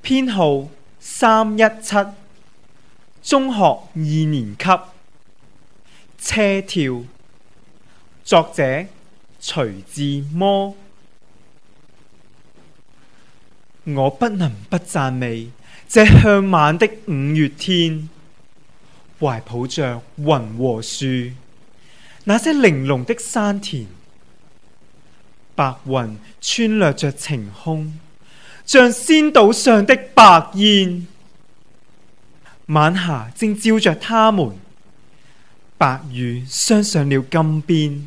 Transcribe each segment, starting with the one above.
編號317，中學2年級。車跳，作者徐志摩。我不能不讚美這向晚的5月天，懷抱着雲和樹，那些玲瓏的山田，白雲穿掠着晴空，像仙島上的白煙。晚霞正照着他們，白雨鑲上了金邊。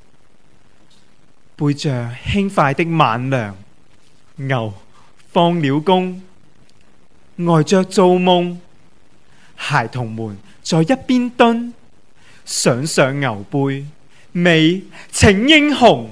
背着輕快的晚涼，牛放了工，呆着做夢。孩童們在一邊蹲，想上牛背，美請英雄。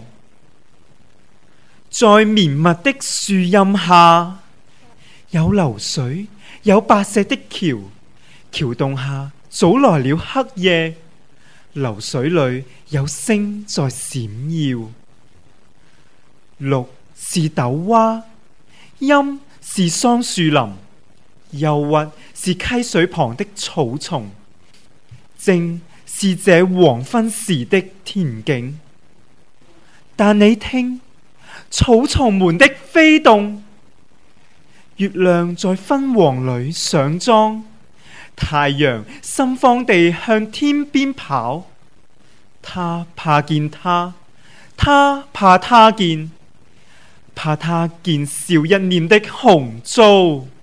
在綿密的樹蔭下，有流水，有白石的橋，橋洞下早來了黑夜，流水裏有星在閃耀。綠是豆蛙，陰是桑樹林，憂鬱是溪水旁的草叢，正是這黃昏時的田景。但你聽，草叢們的飛動，月亮在昏黃裏上妝，太陽心慌地向天邊跑。他怕見他，他怕他見，怕他見少一念的紅燭。